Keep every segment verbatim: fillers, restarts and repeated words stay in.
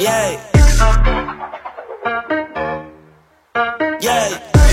Yeah. Yeah.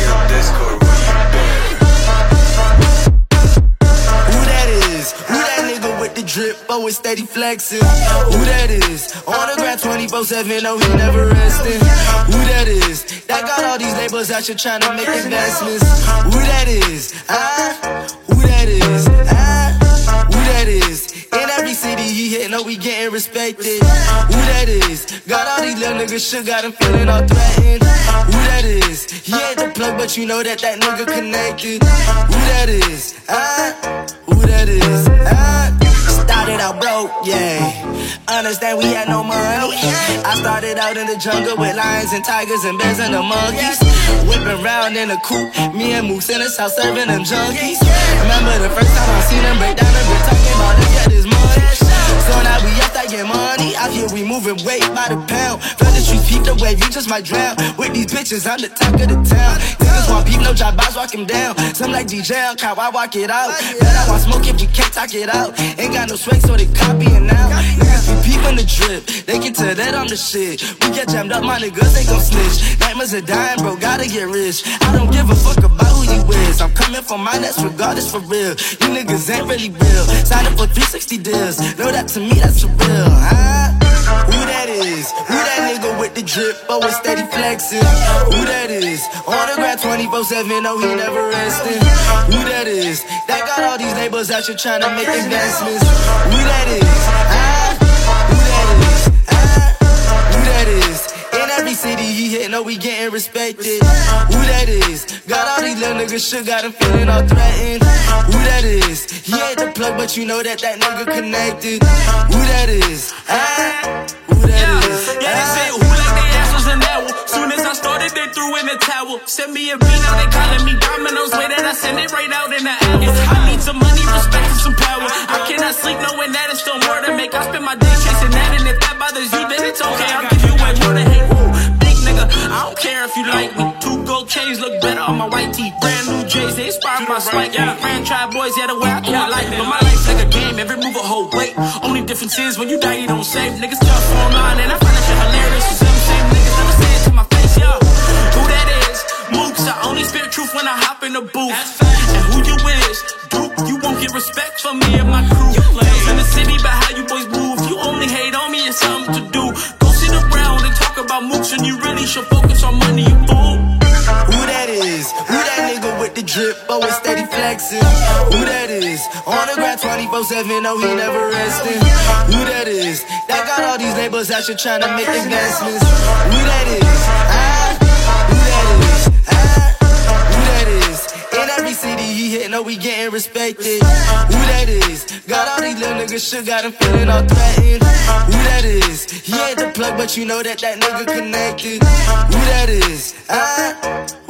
Who that is? Who that nigga with the drip, always steady flexing? Who that is? On the ground twenty-four seven, no, he never resting. Who that is? That got all these labels out here trying to make investments. Who that is? Ah, who that is? Ah, who that is? In every city he hit, no, we getting respected. Who that is? Got all these little niggas shook, got him feeling all threatened. Who that is? He ain't the plug, but you know that that nigga connected. Who that is? Ah, who that is? Ah, started out broke, yeah. Understand we had no money. I started out in the jungle with lions and tigers and bears and the monkeys. Whipping round in a coupe, me and Moose in the south serving them junkies. Remember the first time I seen them break down and been talking about to get this money. So now we up to get money. Out here we moving weight by the pound. Flood the streets, peep the wave, you just might drown. With these bitches, I'm the talk of the town. Niggas want beef, no job, boss walk him down. Some like D J, I'll cow, I walk it out. Bet I want smoke if we can't talk it out. Ain't got no swag, so they copying now. Niggas be peeping the drip, they can tell that I'm the shit. We get jammed up, my niggas ain't gon' snitch. Nightmares are dying, bro, gotta get rich. I don't give a fuck about who you is. I'm coming for mine, that's regardless for real. You niggas ain't really real. Sign up for three sixty deals. Know that to me, that's for real, huh? Who that is? Who that nigga with the drip, always steady flexing? Who that is? On the ground twenty-four seven, no, he never resting. Who that is? That got all these labels out here trying to make investments. Who that is? Ah, who that is? Ah, who that is? In every city he hit, no, we getting respected. Who that is? Got all these little niggas shook, got him feeling all threatened. Who that is? He ain't the plug, but you know that that nigga connected. Who that is? Ah, who that yeah. is? Yeah, they say who like their ass was an owl. Soon as I started, they threw in the towel. Send me a beat, now they calling me dominoes. Way that I send it right out in the hours. I need some money, respect, and some power. I cannot sleep knowing that it's still more to make. I spend my day chasing that, and if that bothers you, then it's okay. I'll give you way more to hate. Woo, big nigga, I don't care if you like me. Two gold chains look better on my white tee. Brand new J's, they inspire my spike. Yeah, franchise boys, yeah, the way I do it like that. But my life's like a game, every move a whole weight. Only difference is when you die, you don't save. Niggas tough online, and I find that shit hilarious. You some same niggas never say it to my face, yo. Who that is? Mooks, I only spit truth when I hop in the booth. And who you is? Duke, you won't get respect from me and my crew. Lives in the city, but how you boys move. You only hate on me, it's something to do. Go sit around and talk about mooks, and you really should focus on money, you fool. Who that is? Who that nigga with the drip, always steady flexing? Who that is? On the ground twenty-four seven, no, he never resting. Who that is? That got all these labels out here trying to make investments. Who that is? Ah, who that is? Ah, who that is? In every city he hit, no, we getting respected. Who that is? Got all these little niggas shook, got him feeling all threatened. Who that is? He ain't the plug, but you know that that nigga connected. Who that is? Ah.